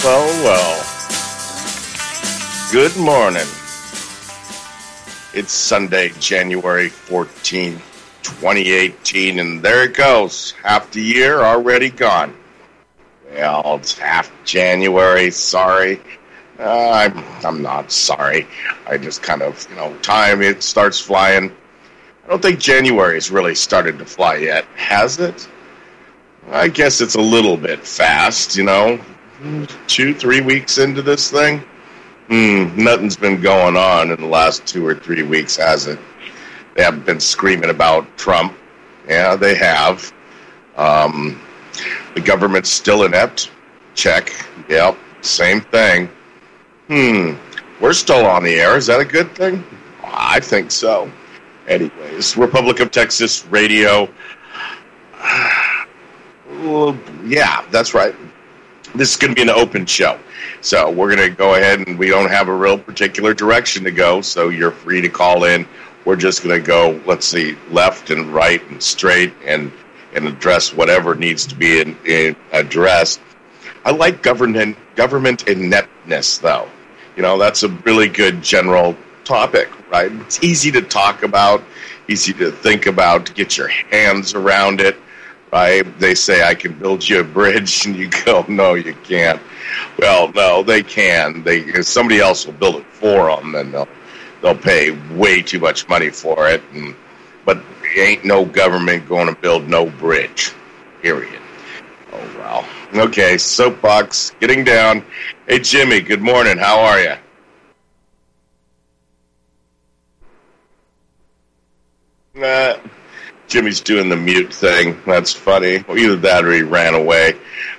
Well. Good morning. It's Sunday, January 14th, 2018, and there it goes. Half the year already gone. Well, it's half January. Sorry. I'm not sorry. I just kind of, time, it starts flying. I don't think January's really started to fly yet, has it? I guess it's a little bit fast, 2-3 weeks into this thing. Nothing's been going on in the last 2 or 3 weeks, has it? They haven't been screaming about Trump. Yeah, they have. The government's still inept. Check. Yep, same thing. We're still on the air. Is that a good thing? I think so. Anyways, Republic of Texas Radio. Yeah, that's right. This is going to be an open show. So we're going to go ahead, and we don't have a real particular direction to go, so you're free to call in. We're just going to go, left and right and straight and address whatever needs to be addressed. I like government ineptness, though. That's a really good general topic, right? It's easy to talk about, easy to think about, to get your hands around it, right? They say, I can build you a bridge, and you go, no, you can't. Well, no, they can. Somebody else will build it for them, and they'll pay way too much money for it. But ain't no government going to build no bridge, period. Oh, well. Okay, soapbox, getting down. Hey, Jimmy, good morning. How are you? Jimmy's doing the mute thing. That's funny. Either that or he ran away.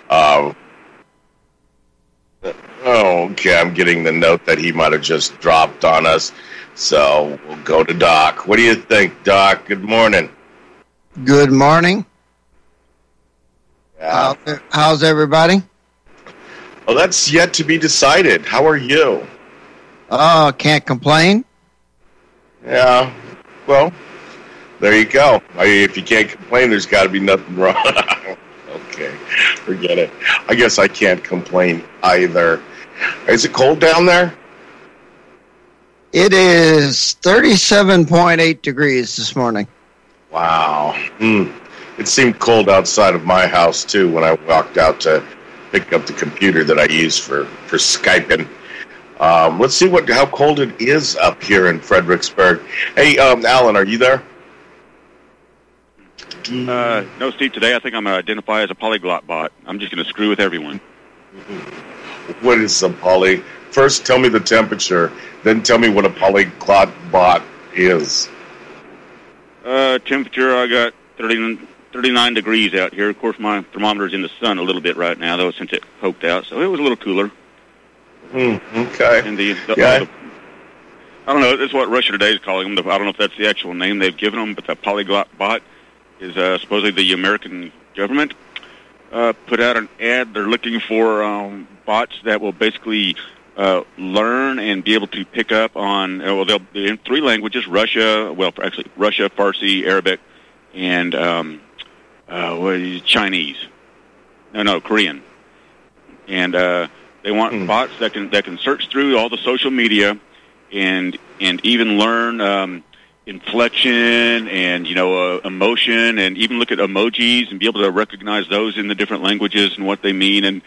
Okay, I'm getting the note that he might have just dropped on us. So we'll go to Doc. What do you think, Doc? Good morning. Good morning. Yeah. How's everybody? Well, that's yet to be decided. How are you? Oh, can't complain. Yeah. Well, there you go. If you can't complain, there's got to be nothing wrong. Okay, forget it. I guess I can't complain either. Is it cold down there? It is 37.8 degrees this morning. Wow. It seemed cold outside of my house, too, when I walked out to pick up the computer that I use for Skyping. Let's see how cold it is up here in Fredericksburg. Hey, Alan, are you there? No, Steve, today I think I'm going to identify as a polyglot bot. I'm just going to screw with everyone. What is a poly? First, tell me the temperature, then tell me what a polyglot bot is. Temperature, I got 39 degrees out here. Of course, my thermometer's in the sun a little bit right now, though, since it poked out, so it was a little cooler. Okay. And I don't know, that's what Russia Today is calling them. I don't know if that's the actual name they've given them, but the polyglot bot is supposedly the American government put out an ad. They're looking for bots that will basically learn and be able to pick up on, they'll in 3 languages, Russia, Farsi, Arabic, and Chinese. No, Korean. And they want bots that can search through all the social media and even learn inflection and emotion, and even look at emojis and be able to recognize those in the different languages and what they mean, and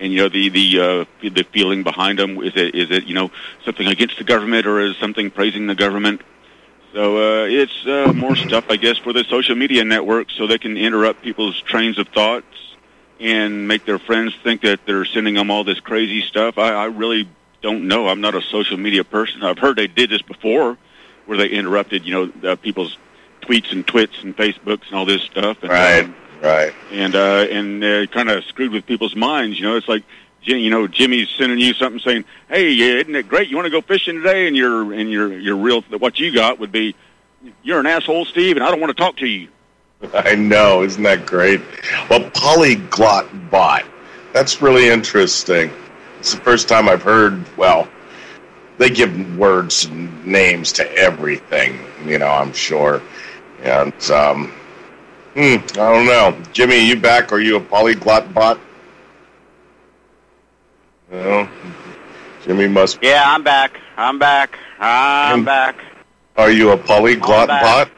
the feeling behind them. Is it something against the government, or is something praising the government? So it's more stuff, I guess, for the social media networks, so they can interrupt people's trains of thoughts and make their friends think that they're sending them all this crazy stuff. I really don't know. I'm not a social media person. I've heard they did this before, where they interrupted, people's tweets and twits and Facebooks and all this stuff. And, right. And kind of screwed with people's minds. It's like, Jimmy's sending you something saying, "Hey, isn't it great? You want to go fishing today?" And your real, what you got would be, "You're an asshole, Steve, and I don't want to talk to you." I know, isn't that great? Well, polyglot bot. That's really interesting. It's the first time I've heard. Well, they give words and names to everything, I'm sure. And, I don't know. Jimmy, are you back? Are you a polyglot bot? Well, Jimmy must. Yeah, I'm back. I'm back. Are you a polyglot bot?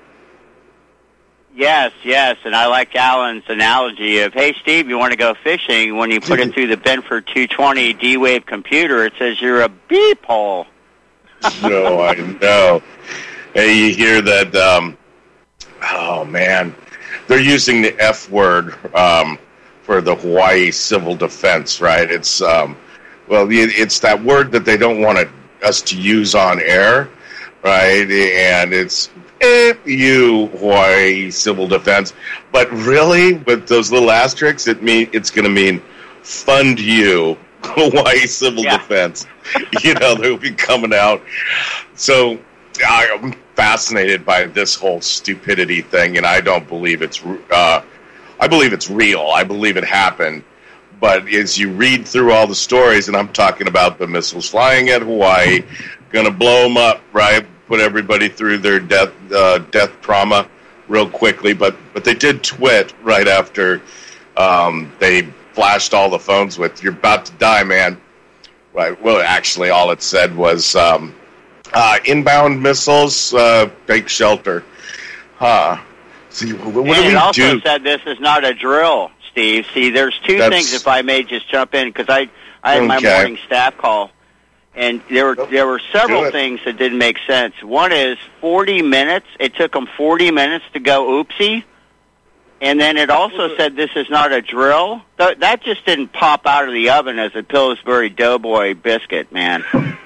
Yes, and I like Alan's analogy of, hey, Steve, you want to go fishing? When you put it through the Benford 220 D-Wave computer, it says you're a beep hole. No, I know. Hey, you hear that? Oh, man. They're using the F word for the Hawaii Civil Defense, right? It's, it's that word that they don't want us to use on air, right? And it's you, Hawaii Civil Defense. But really, with those little asterisks, it's going to mean fund you, Hawaii Civil Defense. They'll be coming out. So I'm fascinated by this whole stupidity thing, and I don't believe it's. I believe it's real. I believe it happened. But as you read through all the stories, and I'm talking about the missiles flying at Hawaii, going to blow them up, right? Put everybody through their death trauma real quickly. But they did twit right after they flashed all the phones with, "You're about to die, man." Right. Well, actually, all it said was inbound missiles, take shelter. See, what do we do? It also said this is not a drill, Steve. See, there's two things, if I may just jump in, because I had my morning staff call, and there were several things that didn't make sense. One is 40 minutes. It took them 40 minutes to go oopsie. And then it also said this is not a drill. That just didn't pop out of the oven as a Pillsbury Doughboy biscuit, man.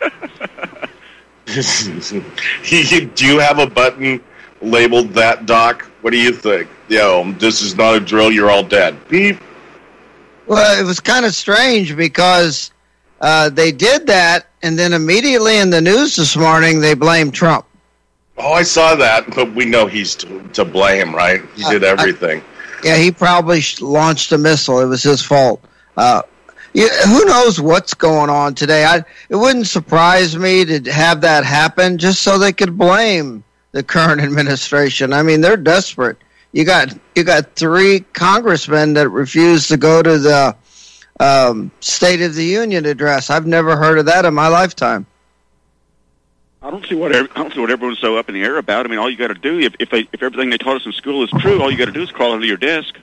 Do you have a button labeled that, Doc? What do you think? This is not a drill. You're all dead. Beep. Well, it was kind of strange because they did that, and then immediately in the news this morning, they blamed Trump. Oh, I saw that, but we know he's to blame, right? He did everything. He probably launched a missile. It was his fault. Who knows what's going on today? It wouldn't surprise me to have that happen just so they could blame the current administration. I mean, they're desperate. You got 3 congressmen that refused to go to the State of the Union address. I've never heard of that in my lifetime. I don't see what everyone's so up in the air about. I mean, all you got to do, if everything they taught us in school is true, all you got to do is crawl under your desk.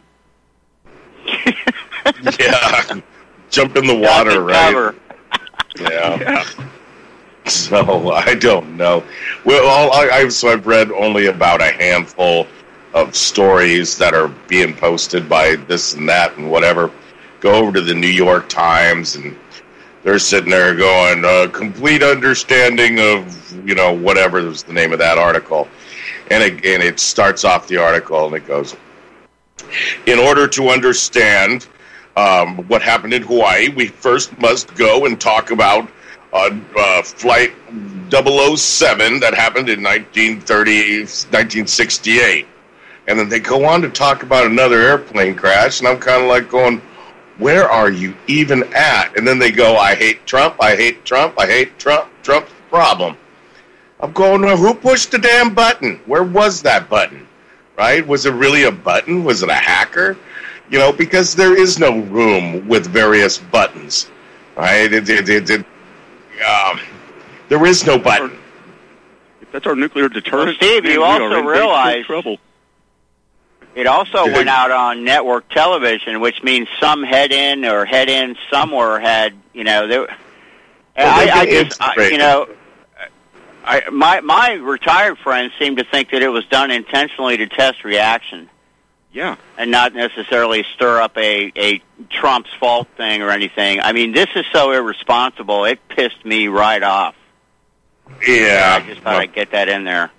Yeah, jump in the water, right? Yeah. So I don't know. Well, I've read only about a handful of stories that are being posted by this and that and whatever. Go over to the New York Times and they're sitting there going, complete understanding of, whatever was the name of that article. And it starts off the article and it goes, in order to understand what happened in Hawaii, we first must go and talk about Flight 007 that happened in 1968. And then they go on to talk about another airplane crash, and I'm kind of like going, where are you even at? And then they go, I hate Trump, I hate Trump, I hate Trump, Trump's the problem. I'm going, well, who pushed the damn button? Where was that button? Right? Was it really a button? Was it a hacker? Because there is no room with various buttons. Right? There is no button. If that's our nuclear deterrent, Steve, you also realize trouble. It also went out on network television, which means some head-in or head-in somewhere had, my retired friends seem to think that it was done intentionally to test reaction. Yeah. And not necessarily stir up a Trump's fault thing or anything. I mean, this is so irresponsible, it pissed me right off. Yeah. I just thought I'd get that in there.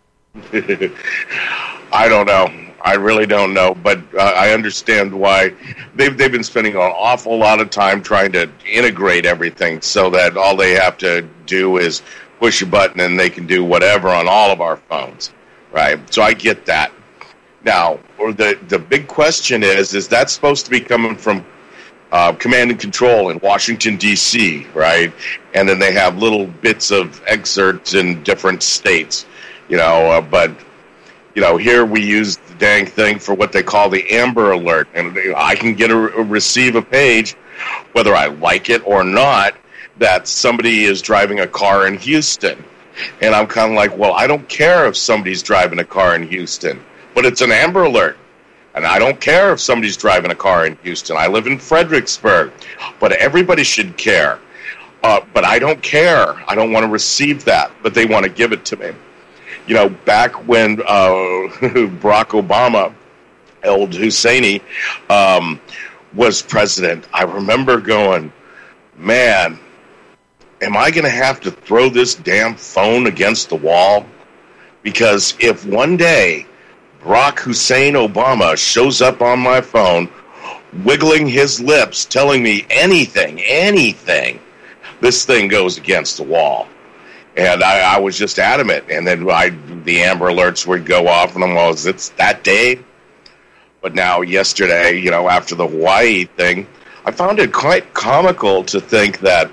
I don't know. I really don't know, but I understand why they've been spending an awful lot of time trying to integrate everything so that all they have to do is push a button and they can do whatever on all of our phones, right? So I get that. Now, the big question is that supposed to be coming from command and control in Washington, D.C., right? And then they have little bits of excerpts in different states, but here we use the dang thing for what they call the Amber Alert. And I can receive a page whether I like it or not, that somebody is driving a car in Houston. And I'm kind of like, well, I don't care if somebody's driving a car in Houston, but it's an Amber Alert. And I don't care if somebody's driving a car in Houston. I live in Fredericksburg. But everybody should care. But I don't care. I don't want to receive that. But they want to give it to me. You know, back when Barack Obama, old Husseini, was president, I remember going, man, am I going to have to throw this damn phone against the wall? Because if one day Barack Hussein Obama shows up on my phone, wiggling his lips, telling me anything, this thing goes against the wall. And I was just adamant. And then the Amber Alerts would go off, and I'm like, it's that day? But now, yesterday, you know, after the Hawaii thing, I found it quite comical to think that,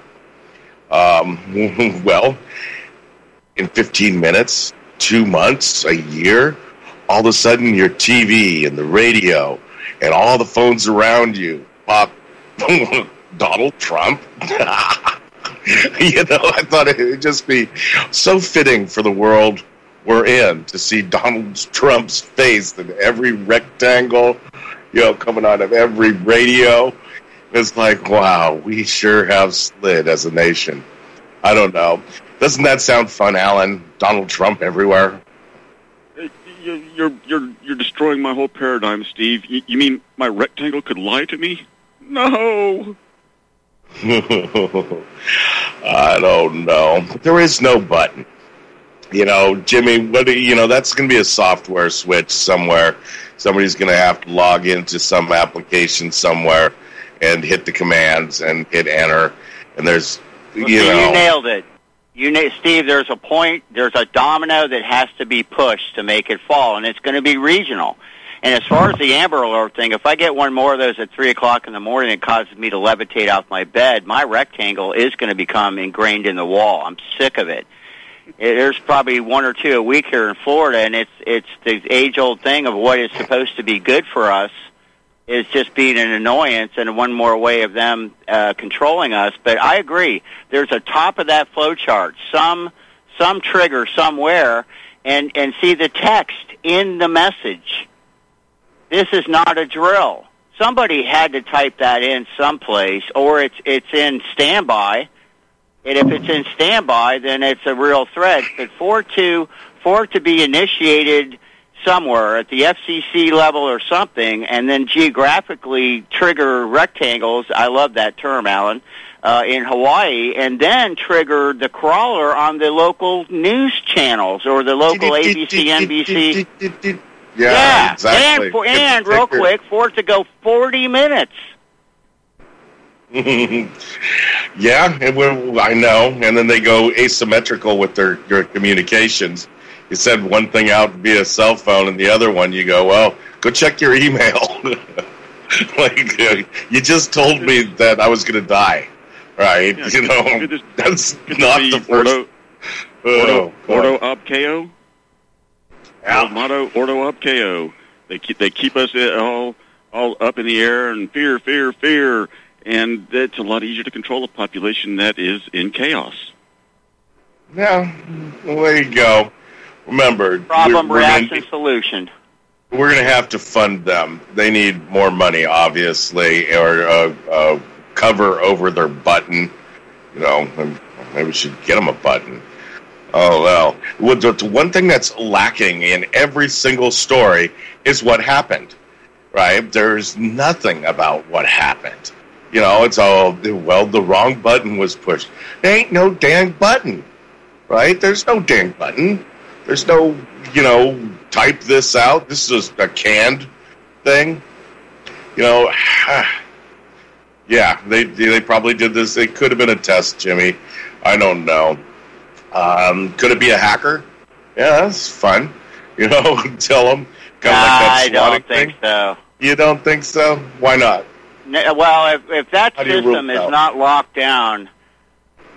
well, in 15 minutes, 2 months, a year, all of a sudden your TV and the radio and all the phones around you pop Donald Trump. You know, I thought it would just be so fitting for the world we're in to see Donald Trump's face in every rectangle, you know, coming out of every radio. It's like, wow, we sure have slid as a nation. I don't know. Doesn't that sound fun, Alan? Donald Trump everywhere. You're destroying my whole paradigm, Steve. You mean my rectangle could lie to me? No. I don't know. There is no button. You know, Jimmy, that's going to be a software switch somewhere. Somebody's going to have to log into some application somewhere and hit the commands and hit enter. And there's, you nailed it. Steve, there's a domino that has to be pushed to make it fall, and it's going to be regional. And as far as the Amber Alert thing, if I get one more of those at 3 o'clock in the morning, it causes me to levitate off my bed, my rectangle is going to become ingrained in the wall. I'm sick of it. There's probably one or two a week here in Florida, and it's the age-old thing of what is supposed to be good for us is just being an annoyance and one more way of them controlling us. But I agree. There's a top of that flow chart, some trigger somewhere, and see the text in the message. This is not a drill. Somebody had to type that in someplace, or it's in standby. And if it's in standby, then it's a real threat. But for it to be initiated somewhere at the FCC level or something, and then geographically trigger rectangles, I love that term, Alan, in Hawaii, and then trigger the crawler on the local news channels or the local ABC, NBC. Yeah, exactly. And real quick, for it to go 40 minutes. Yeah, I know. And then they go asymmetrical with their communications. You send one thing out via cell phone, and the other one you go, well, go check your email. Like, you just told me that I was going to die, right? Yeah, that's not the first. Ordo ob chaos. Yeah. Motto, Ordo ob chaos. They keep us all up in the air and fear, and it's a lot easier to control a population that is in chaos. Yeah, well, there you go. Remember, problem, reaction, solution. We're going to have to fund them. They need more money, obviously, or cover over their button. You know, and maybe we should get them a button. Oh, well. The one thing that's lacking in every single story is what happened, right? There's nothing about what happened. You know, it's all, well, the wrong button was pushed. There ain't no dang button, right? There's no dang button. There's no, type this out. This is a canned thing. Yeah, they probably did this. It could have been a test, Jimmy. I don't know. Could it be a hacker? Yeah, that's fun. Tell them. I don't think so. You don't think so? Why not? Well, if that system is not locked down,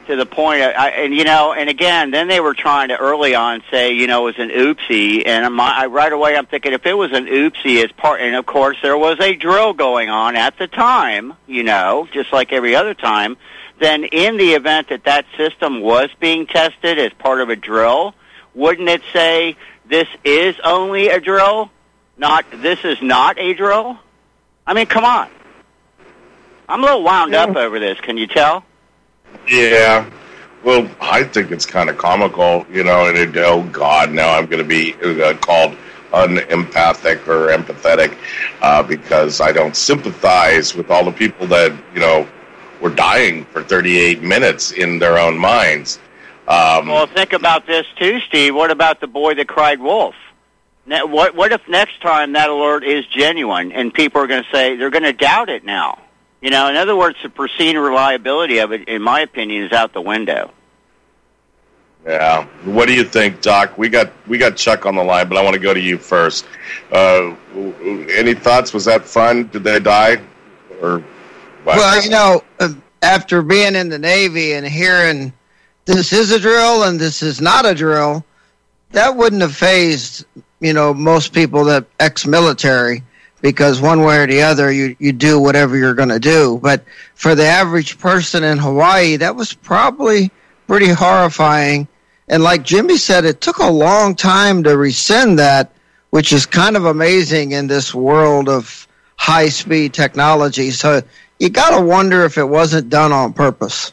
to the point, and again, then they were trying to early on say, it was an oopsie, and right away I'm thinking if it was an oopsie as part, and of course there was a drill going on at the time, just like every other time, then in the event that system was being tested as part of a drill, wouldn't it say this is only a drill, this is not a drill? I mean, come on. I'm a little wound up over this, can you tell? Yeah, well, I think it's kind of comical, and oh God, now I'm going to be called unempathic or empathetic because I don't sympathize with all the people that, were dying for 38 minutes in their own minds. Well, think about this too, Steve. What about the boy that cried wolf? What if next time that alert is genuine and people are going to say they're going to doubt it now? In other words, the perceived reliability of it, in my opinion, is out the window. Yeah. What do you think, Doc? We got Chuck on the line, but I want to go to you first. Any thoughts? Was that fun? Did they die? Or what? Well, after being in the Navy and hearing this is a drill and this is not a drill, that wouldn't have fazed, most people that ex-military. Because one way or the other, you do whatever you're going to do. But for the average person in Hawaii, that was probably pretty horrifying. And like Jimmy said, it took a long time to rescind that, which is kind of amazing in this world of high-speed technology. So you got to wonder if it wasn't done on purpose.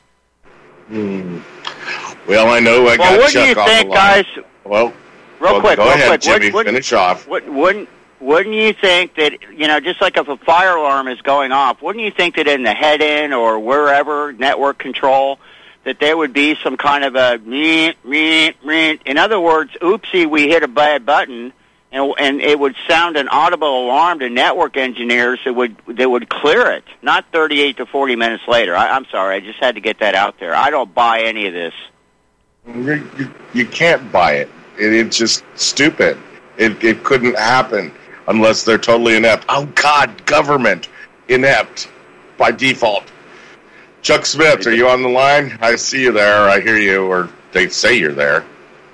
Well, I know I got Chuck off the line. Guys? Well, real quick, go ahead, Jimmy. Finish off. Wouldn't you think that, just like if a fire alarm is going off, wouldn't you think that in the head-in or wherever, network control, that there would be some kind of a in other words, oopsie, we hit a bad button, and it would sound an audible alarm to network engineers that would clear it, not 38 to 40 minutes later. I'm sorry, I just had to get that out there. I don't buy any of this. You can't buy it. It's just stupid. It couldn't happen. Unless they're totally inept. Oh, God, government. Inept. By default. Chuck Smith, are you on the line? I see you there. I hear you, or they say you're there.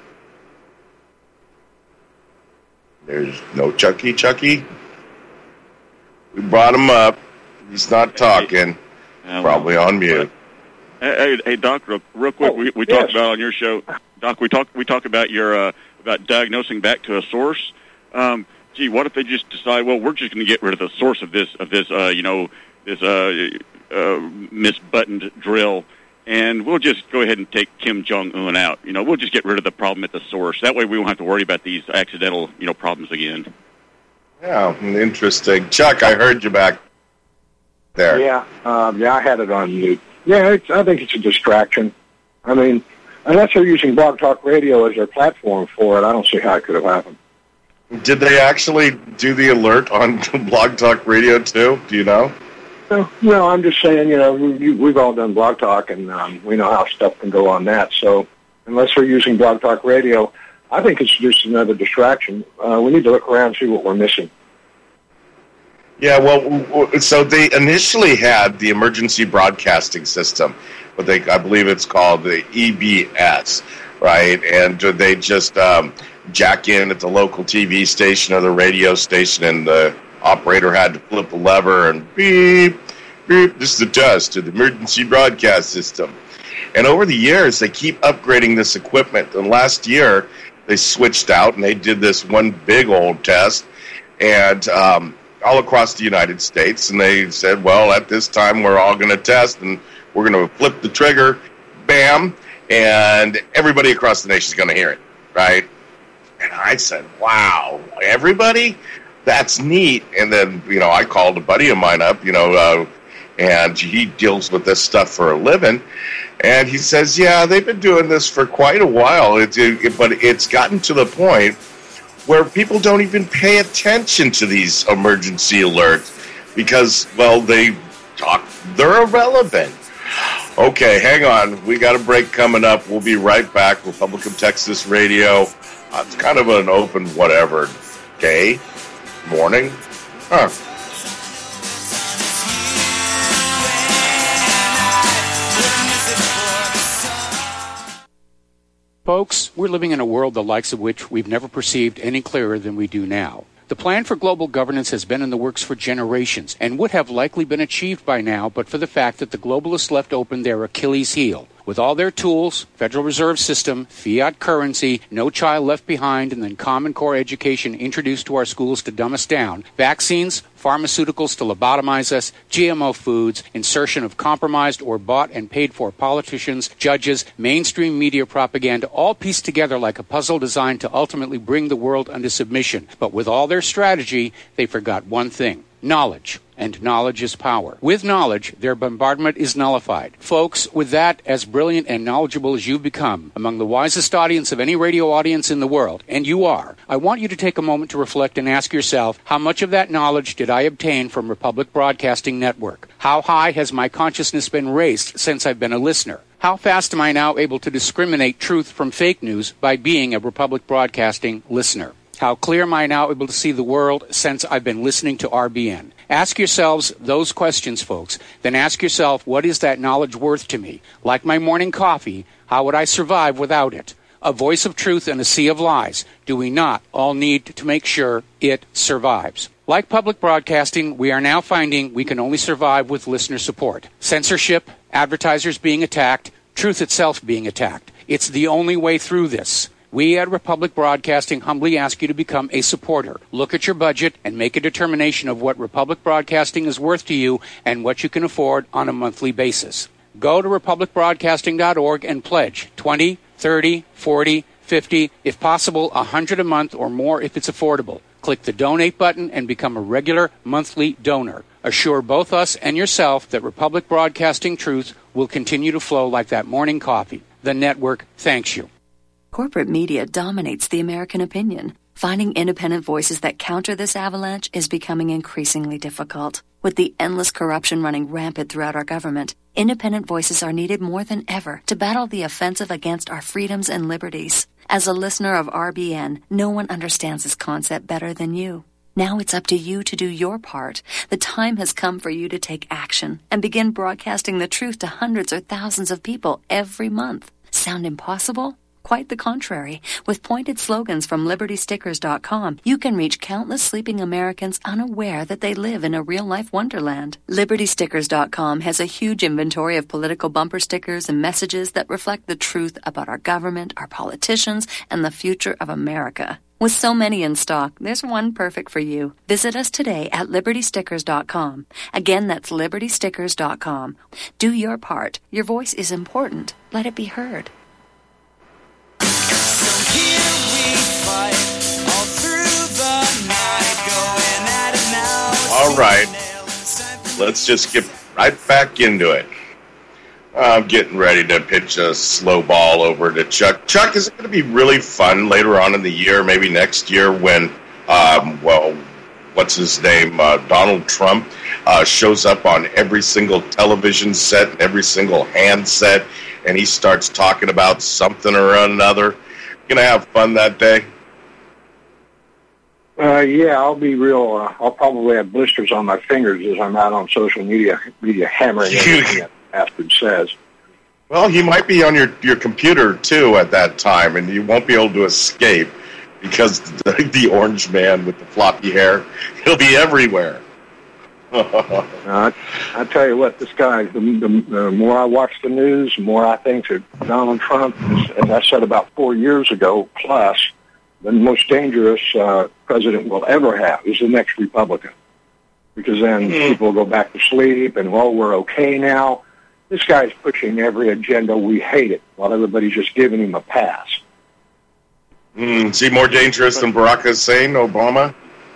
There's no Chucky. We brought him up. He's not talking. Probably on mute. Hey, Doc, real quick. We talked about on your show, Doc. We talk about your about diagnosing back to a source. What if they just decide, well, we're just going to get rid of the source of this misbuttoned drill, and we'll just go ahead and take Kim Jong-un out. We'll just get rid of the problem at the source. That way we won't have to worry about these accidental, problems again. Yeah, interesting. Chuck, I heard you back there. Yeah, I had it on mute. Yeah, I think it's a distraction. I mean, unless they're using Blog Talk Radio as their platform for it, I don't see how it could have happened. Did they actually do the alert on Blog Talk Radio, too? Do you know? No, I'm just saying, we've all done Blog Talk, and we know how stuff can go on that. So unless they're using Blog Talk Radio, I think it's just another distraction. We need to look around and see what we're missing. Yeah, well, so they initially had the emergency broadcasting system, but I believe it's called the EBS, right? And they just jack in at the local TV station or the radio station, and the operator had to flip a lever and beep, beep, this is a test to the emergency broadcast system. And over the years, they keep upgrading this equipment. And last year, they switched out, and they did this one big old test, and all across the United States. And they said, well, at this time, we're all going to test, and we're going to flip the trigger, bam, and everybody across the nation is going to hear it, right? And I said, wow, everybody? That's neat. And then, I called a buddy of mine up, and he deals with this stuff for a living. And he says, yeah, they've been doing this for quite a while, but it's gotten to the point where people don't even pay attention to these emergency alerts because, well, they're irrelevant. Okay, hang on. We got a break coming up. We'll be right back. Republic of Texas Radio. It's kind of an open whatever day, morning. Folks, we're living in a world the likes of which we've never perceived any clearer than we do now. The plan for global governance has been in the works for generations and would have likely been achieved by now but for the fact that the globalists left open their Achilles heel. With all their tools, Federal Reserve System, fiat currency, no child left behind, and then Common Core education introduced to our schools to dumb us down, vaccines, pharmaceuticals to lobotomize us, GMO foods, insertion of compromised or bought and paid for politicians, judges, mainstream media propaganda, all pieced together like a puzzle designed to ultimately bring the world under submission. But with all their strategy, they forgot one thing: knowledge. And knowledge is power. With knowledge, their bombardment is nullified. Folks, with that, as brilliant and knowledgeable as you've become, among the wisest audience of any radio audience in the world, and you are, I want you to take a moment to reflect and ask yourself, how much of that knowledge did I obtain from Republic Broadcasting Network? How high has my consciousness been raised since I've been a listener? How fast am I now able to discriminate truth from fake news by being a Republic Broadcasting listener? How clear am I now able to see the world since I've been listening to RBN? Ask yourselves those questions, folks. Then ask yourself, what is that knowledge worth to me? Like my morning coffee, how would I survive without it? A voice of truth in a sea of lies. Do we not all need to make sure it survives? Like public broadcasting, we are now finding we can only survive with listener support. Censorship, advertisers being attacked, truth itself being attacked. It's the only way through this. We at Republic Broadcasting humbly ask you to become a supporter. Look at your budget and make a determination of what Republic Broadcasting is worth to you and what you can afford on a monthly basis. Go to republicbroadcasting.org and pledge $20, $30, $40, $50, if possible, $100 a month or more if it's affordable. Click the donate button and become a regular monthly donor. Assure both us and yourself that Republic Broadcasting truth will continue to flow like that morning coffee. The network thanks you. Corporate media dominates the American opinion. Finding independent voices that counter this avalanche is becoming increasingly difficult. With the endless corruption running rampant throughout our government, independent voices are needed more than ever to battle the offensive against our freedoms and liberties. As a listener of RBN, no one understands this concept better than you. Now it's up to you to do your part. The time has come for you to take action and begin broadcasting the truth to hundreds or thousands of people every month. Sound impossible? Quite the contrary. With pointed slogans from LibertyStickers.com, you can reach countless sleeping Americans unaware that they live in a real-life wonderland. LibertyStickers.com has a huge inventory of political bumper stickers and messages that reflect the truth about our government, our politicians, and the future of America. With so many in stock, there's one perfect for you. Visit us today at LibertyStickers.com. Again, that's LibertyStickers.com. Do your part. Your voice is important. Let it be heard. All right, let's just get right back into it. I'm getting ready to pitch a slow ball over to Chuck. Chuck, is it going to be really fun later on in the year, maybe next year, when, what's his name, Donald Trump shows up on every single television set and every single handset, and he starts talking about something or another? Going to have fun that day? Yeah, I'll be real. I'll probably have blisters on my fingers as I'm out on social media hammering everything that bastard says. Well, he might be on your computer, too, at that time, and you won't be able to escape because the orange man with the floppy hair, he'll be everywhere. I tell you what, this guy, the more I watch the news, the more I think that Donald Trump, as I said about 4 years ago, plus, the most dangerous president we'll ever have is the next Republican. Because then people will go back to sleep and, well, we're okay now. This guy's pushing every agenda. We hate it, while everybody's just giving him a pass. Is he more dangerous than Barack Hussein, Obama?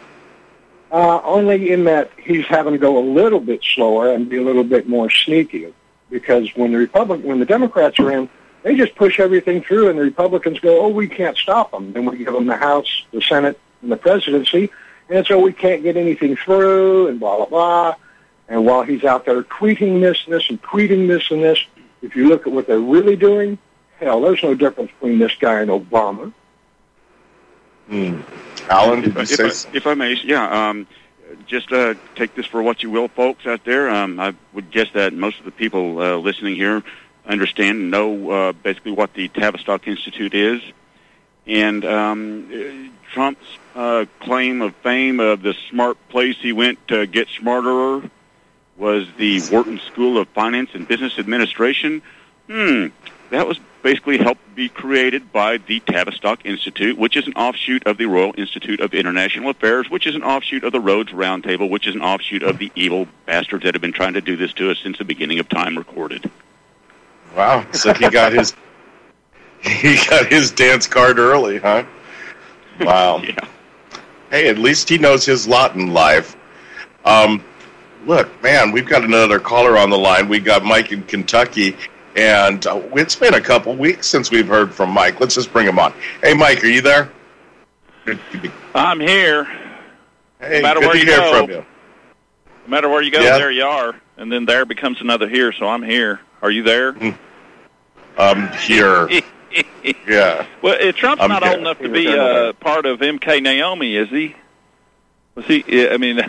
Only in that he's having to go a little bit slower and be a little bit more sneaky. Because when the Democrats are in, they just push everything through, and the Republicans go, oh, we can't stop them. Then we give them the House, the Senate, and the presidency, and so we can't get anything through, and blah, blah, blah. And while he's out there tweeting this and this and tweeting this and this, if you look at what they're really doing, hell, there's no difference between this guy and Obama. Alan, did you say something? If I may, just take this for what you will, folks out there. I would guess that most of the people listening here understand and know basically what the Tavistock Institute is. And Trump's claim of fame of the smart place he went to get smarter was the Wharton School of Finance and Business Administration. That was basically helped be created by the Tavistock Institute, which is an offshoot of the Royal Institute of International Affairs, which is an offshoot of the Rhodes Roundtable, which is an offshoot of the evil bastards that have been trying to do this to us since the beginning of time recorded. Wow, so he got his dance card early, huh? Wow. Yeah. Hey, at least he knows his lot in life. Look, man, we've got another caller on the line. We got Mike in Kentucky, and it's been a couple weeks since we've heard from Mike. Let's just bring him on. Hey, Mike, are you there? I'm here. Hey, no matter good where to you hear go, from you. No matter where you go, Yeah. there you are, and then there becomes another here, so I'm here. Are you there? I'm here. Yeah. Well, Trump's I'm not here. old enough to be part of MK Naomi, is he? Was he? Yeah, I mean,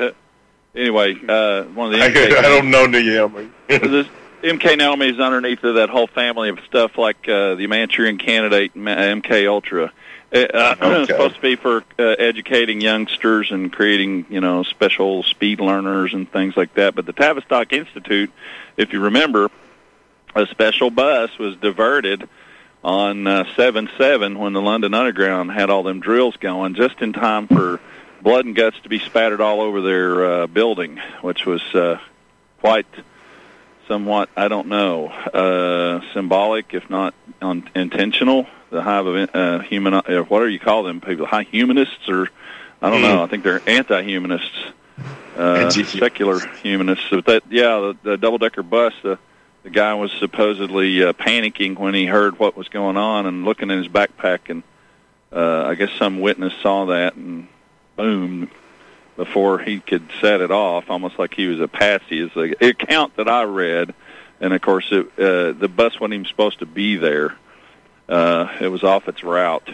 anyway, one of the MK I don't know Naomi. this MK Naomi is underneath of that whole family of stuff like the Manchurian Candidate, MK Ultra. It's supposed to be for educating youngsters and creating, special speed learners and things like that. But the Tavistock Institute, if you remember, a special bus was diverted on 7/7 when the London Underground had all them drills going, just in time for blood and guts to be spattered all over their building, which was quite somewhat, I don't know, symbolic, if not intentional. The hive of human, what do you call them people? High humanists, or I don't know. I think they're anti-humanists, secular humanists. But the double-decker bus. The guy was supposedly panicking when he heard what was going on and looking in his backpack, and I guess some witness saw that, and boom, before he could set it off, almost like he was a patsy. It's the account that I read, and of course the bus wasn't even supposed to be there. It was off its route.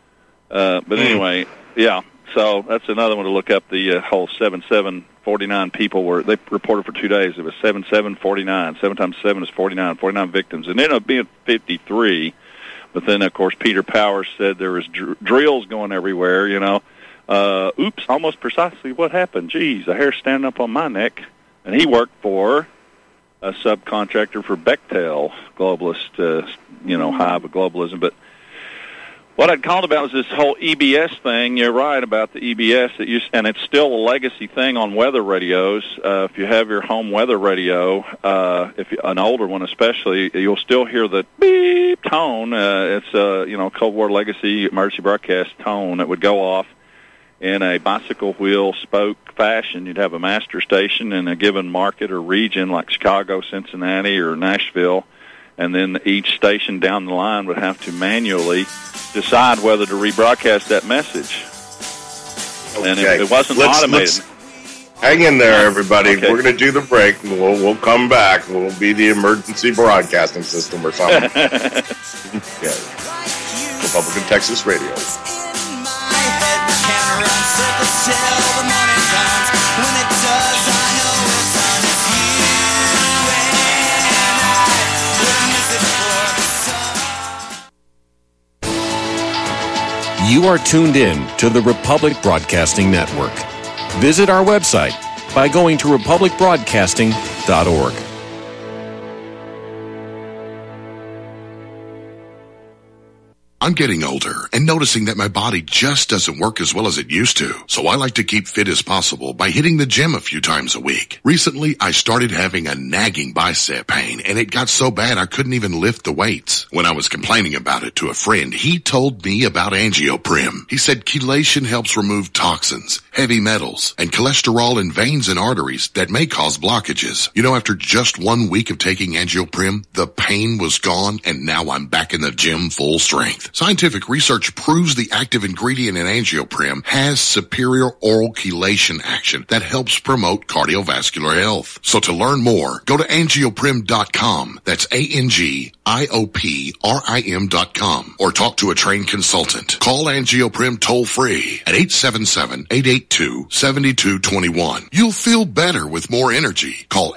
But anyway, yeah, so that's another one to look up. The whole 7/7-49 people they reported for 2 days. It was 7/7-49. 7 times 7 is 49. 49 victims. And it ended up being 53. But then, of course, Peter Powers said there was drills going everywhere, Oops, almost precisely what happened. Geez, the hair's standing up on my neck. And he worked for a subcontractor for Bechtel, globalist, hive of globalism. But what I'd called about was this whole EBS thing. You're right about the EBS, and it's still a legacy thing on weather radios. If you have your home weather radio, an older one especially, you'll still hear the beep tone. It's a Cold War legacy emergency broadcast tone that would go off in a bicycle wheel spoke fashion. You'd have a master station in a given market or region like Chicago, Cincinnati, or Nashville, and then each station down the line would have to manually decide whether to rebroadcast that message. Okay. And it wasn't automated. Hang in there, everybody. Okay. We're going to do the break, and we'll come back. We'll be the emergency broadcasting system or something. Yeah. Republican Texas Radio. You are tuned in to the Republic Broadcasting Network. Visit our website by going to republicbroadcasting.org. I'm getting older and noticing that my body just doesn't work as well as it used to. So I like to keep fit as possible by hitting the gym a few times a week. Recently, I started having a nagging bicep pain, and it got so bad I couldn't even lift the weights. When I was complaining about it to a friend, he told me about Angioprim. He said chelation helps remove toxins, heavy metals, and cholesterol in veins and arteries that may cause blockages. After just 1 week of taking Angioprim, the pain was gone, and now I'm back in the gym full strength. Scientific research proves the active ingredient in Angioprim has superior oral chelation action that helps promote cardiovascular health. So to learn more, go to angioprim.com. That's ANGIOPRIM.com, or talk to a trained consultant. Call Angioprim toll free at 877-882-7221. You'll feel better with more energy. Call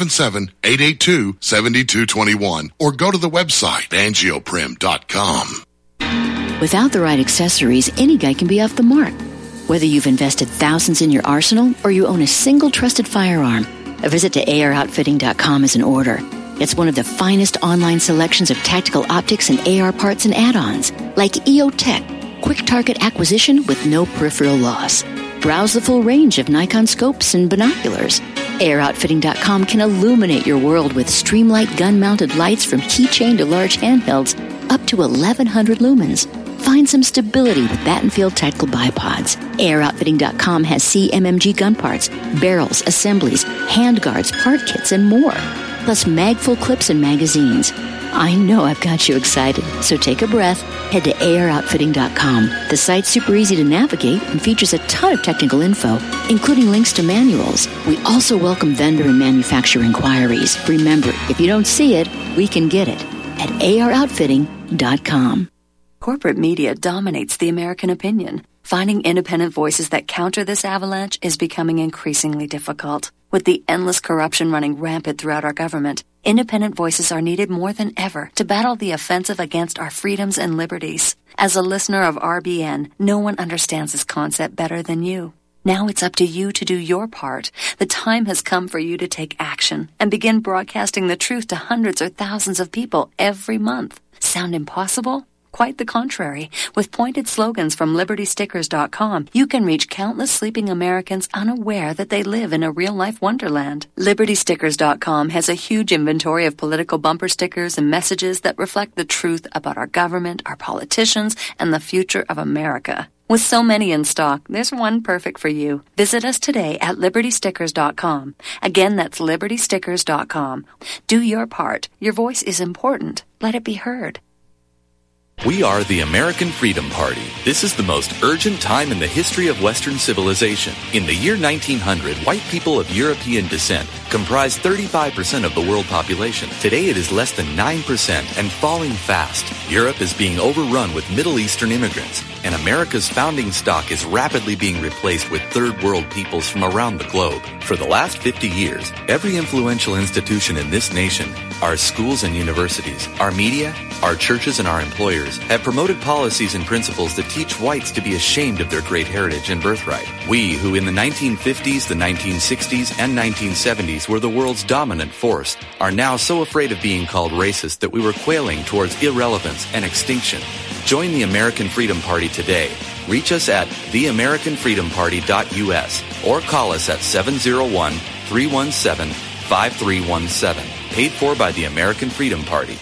877-882-7221 or go to the website angioprim.com. Without the right accessories, any guy can be off the mark. Whether you've invested thousands in your arsenal or you own a single trusted firearm, a visit to AROutfitting.com is in order. It's one of the finest online selections of tactical optics and AR parts and add-ons, like EOTech, quick target acquisition with no peripheral loss. Browse the full range of Nikon scopes and binoculars. AROutfitting.com can illuminate your world with Streamlight gun-mounted lights from keychain to large handhelds up to 1,100 lumens. Find some stability with Battenfield Tactical Bipods. AirOutfitting.com has CMMG gun parts, barrels, assemblies, handguards, part kits, and more. Plus mag-full clips and magazines. I know I've got you excited, so take a breath. Head to AirOutfitting.com. The site's super easy to navigate and features a ton of technical info, including links to manuals. We also welcome vendor and manufacturer inquiries. Remember, if you don't see it, we can get it at AirOutfitting.com. Corporate media dominates the American opinion. Finding independent voices that counter this avalanche is becoming increasingly difficult. With the endless corruption running rampant throughout our government, independent voices are needed more than ever to battle the offensive against our freedoms and liberties. As a listener of RBN, no one understands this concept better than you. Now it's up to you to do your part. The time has come for you to take action and begin broadcasting the truth to hundreds or thousands of people every month. Sound impossible? Quite the contrary. With pointed slogans from LibertyStickers.com, you can reach countless sleeping Americans unaware that they live in a real-life wonderland. LibertyStickers.com has a huge inventory of political bumper stickers and messages that reflect the truth about our government, our politicians, and the future of America. With so many in stock, there's one perfect for you. Visit us today at LibertyStickers.com. Again, that's LibertyStickers.com. Do your part. Your voice is important. Let it be heard. We are the American Freedom Party. This is the most urgent time in the history of Western civilization. In the year 1900, white people of European descent comprised 35% of the world population. Today it is less than 9% and falling fast. Europe is being overrun with Middle Eastern immigrants, and America's founding stock is rapidly being replaced with third world peoples from around the globe. For the last 50 years, every influential institution in this nation, our schools and universities, our media, our churches, and our employers have promoted policies and principles that teach whites to be ashamed of their great heritage and birthright. We, who in the 1950s, the 1960s, and 1970s were the world's dominant force, are now so afraid of being called racist that we were quailing towards irrelevance and extinction. Join the American Freedom Party today. Reach us at theamericanfreedomparty.us or call us at 701-317-5317. Paid for by the American Freedom Party.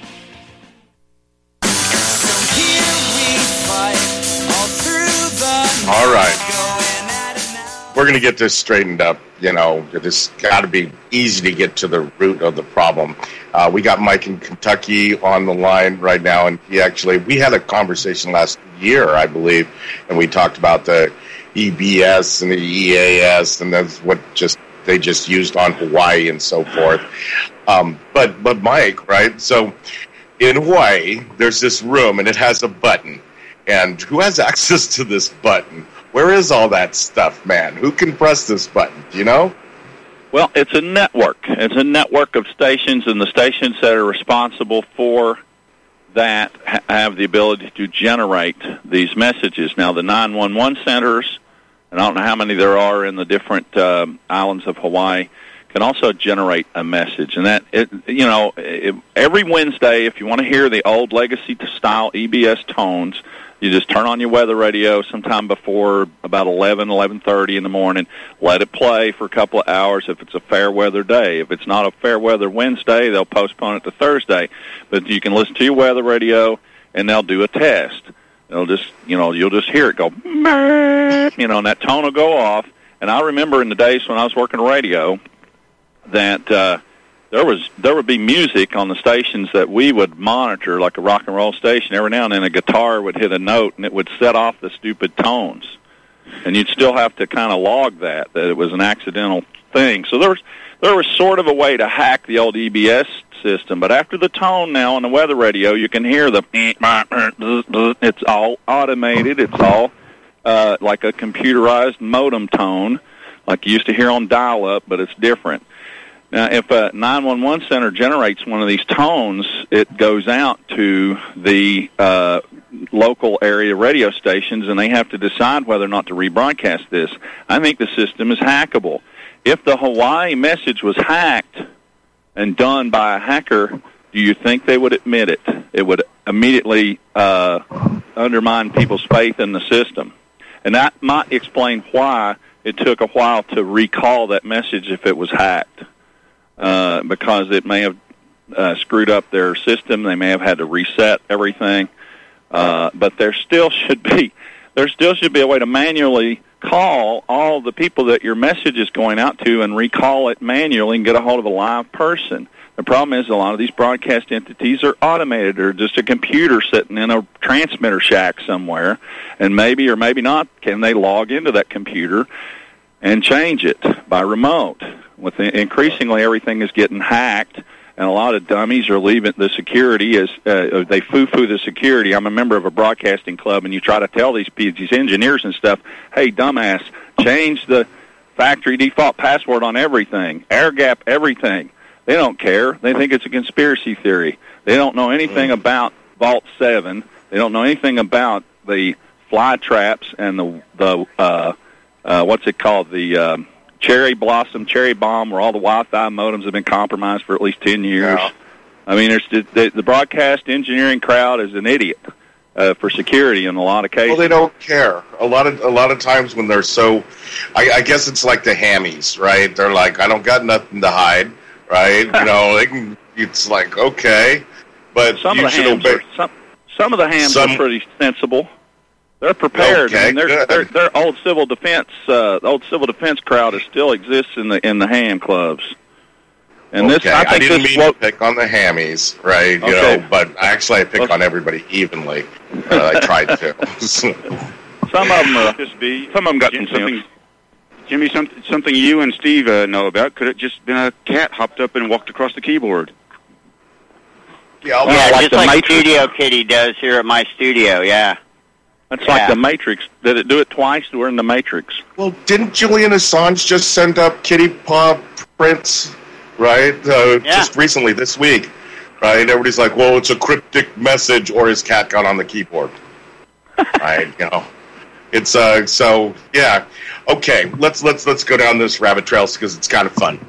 All right. We're going to get this straightened up. You know, it's got to be easy to get to the root of the problem. We got Mike in Kentucky on the line right now, and we had a conversation last year, I believe, and we talked about the EBS and the EAS, and that's what they just used on Hawaii and so forth. But Mike, right? So in Hawaii, there's this room, and it has a button. And who has access to this button? Where is all that stuff, man? Who can press this button? Do you know? Well, it's a network. It's a network of stations, and the stations that are responsible for that have the ability to generate these messages. Now, the 911 centers, and I don't know how many there are in the different islands of Hawaii, can also generate a message. And that, every Wednesday, if you want to hear the old legacy-style EBS tones, you just turn on your weather radio sometime before about 11:30 in the morning. Let it play for a couple of hours if it's a fair weather day. If it's not a fair weather Wednesday, they'll postpone it to Thursday. But you can listen to your weather radio, and they'll do a test. They'll just, you'll just hear it go, and that tone will go off. And I remember in the days when I was working radio that there would be music on the stations that we would monitor, like a rock and roll station. Every now and then a guitar would hit a note, and it would set off the stupid tones. And you'd still have to kind of log that it was an accidental thing. So there was sort of a way to hack the old EBS system. But after the tone now on the weather radio, you can hear it's all automated. It's all like a computerized modem tone, like you used to hear on dial-up, but it's different. Now, if a 911 center generates one of these tones, it goes out to the local area radio stations, and they have to decide whether or not to rebroadcast this. I think the system is hackable. If the Hawaii message was hacked and done by a hacker, do you think they would admit it? It would immediately undermine people's faith in the system. And that might explain why it took a while to recall that message if it was hacked. Because it may have screwed up their system. They may have had to reset everything. But there still should be a way to manually call all the people that your message is going out to and recall it manually and get a hold of a live person. The problem is a lot of these broadcast entities are automated or just a computer sitting in a transmitter shack somewhere, and maybe or maybe not can they log into that computer and change it by remote. Increasingly, everything is getting hacked, and a lot of dummies are leaving the security as they foo-foo the security. I'm a member of a broadcasting club, and you try to tell these engineers and stuff, hey, dumbass, change the factory default password on everything, air gap everything. They don't care. They think it's a conspiracy theory. They don't know anything about Vault 7. They don't know anything about the fly traps and the what's it called, the cherry bomb, where all the Wi-Fi modems have been compromised for at least 10 years. Yeah. I mean, the broadcast engineering crowd is an idiot for security in a lot of cases. Well, they don't care. A lot of times when they're so, I guess it's like the hammies, right? They're like, I don't got nothing to hide, right? You know, it's like, okay, but some of the hams are pretty sensible. They're prepared. Okay, I mean, they're old civil defense. The old civil defense crowd still exists in the ham clubs. And okay. I didn't mean to pick on the hammies, right? You know, but actually I pick on everybody evenly. I tried to. Some of them are some of them got something. Jimmy, something you and Steve know about. Could it just been a cat hopped up and walked across the keyboard? Yeah, just like Studio Kitty does here at my studio. Yeah. That's like the Matrix. Did it do it twice? We're in the Matrix. Well, didn't Julian Assange just send up kitty paw prints, right? Just recently, this week, right? Everybody's like, well, it's a cryptic message, or his cat got on the keyboard. Right? You know, it's so yeah. Okay, let's go down this rabbit trail because it's kind of fun.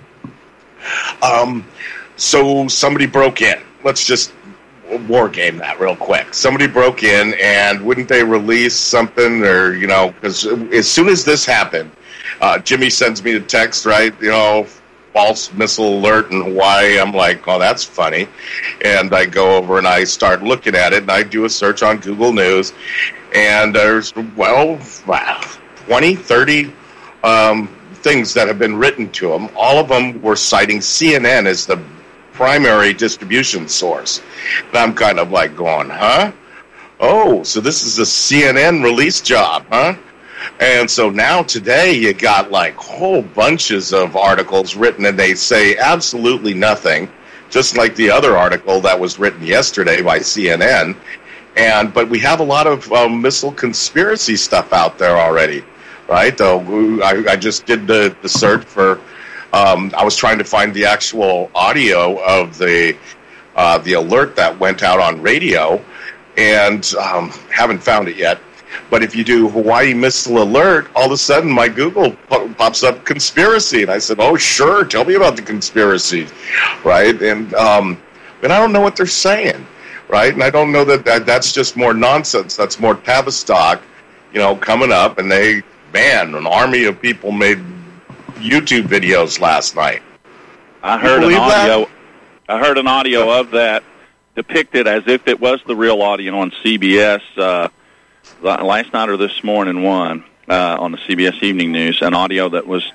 So somebody broke in. Let's just war game that real quick. Somebody broke in, and wouldn't they release something, or, you know, because as soon as this happened, Jimmy sends me a text, right, you know, false missile alert in Hawaii. I'm like, oh, that's funny. And I go over and I start looking at it, and I do a search on Google News, and there's, 20, 30 things that have been written to them. All of them were citing CNN as the primary distribution source. And I'm kind of like going, huh? Oh, so this is a CNN release job, huh? And so now today you got like whole bunches of articles written, and they say absolutely nothing, just like the other article that was written yesterday by CNN. But we have a lot of missile conspiracy stuff out there already, right? Though I just did the search for. I was trying to find the actual audio of the alert that went out on radio, and haven't found it yet. But if you do Hawaii missile alert, all of a sudden my Google pops up conspiracy, and I said, "Oh, sure, tell me about the conspiracy," right? And but I don't know what they're saying, right? And I don't know that's just more nonsense. That's more Tavistock, you know, coming up, and an army of people made YouTube videos last night. I heard an audio of that depicted as if it was the real audio on CBS last night or this morning. On the CBS Evening News, an audio that was